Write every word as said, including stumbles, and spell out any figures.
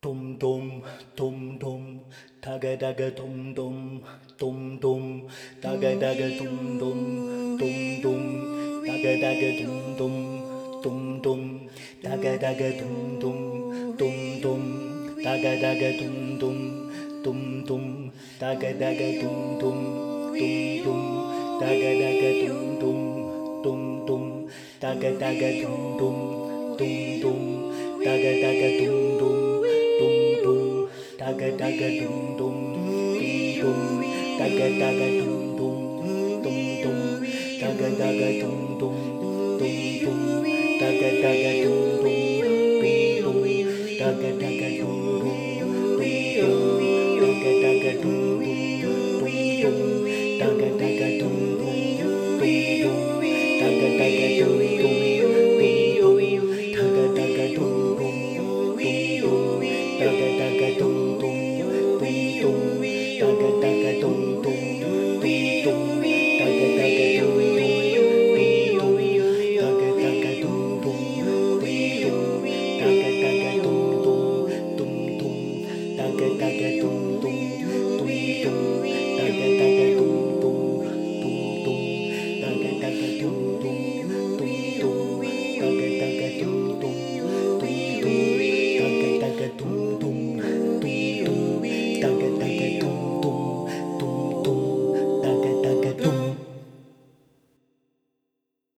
Tum tum, tum tum, taga daga tum tum, tum tum, taga daga tum tum, tum tum, taga daga tum tum, tum tum, taga daga tum tum, tum tum, taga daga tum tum, tum tum, taga daga tum tum, tum tum, taga daga tum tum, tum tum, taga daga tum tum, tum tum, taga daga tum tum. Tum tum, taga taga tum tum, tum tum, taga taga tum tum, tum tum, taga taga tum tum, tum tum, taga taga tum tum, tum tum, taga taga tum tum, tum tum, taga taga tum tum, tum tum, taga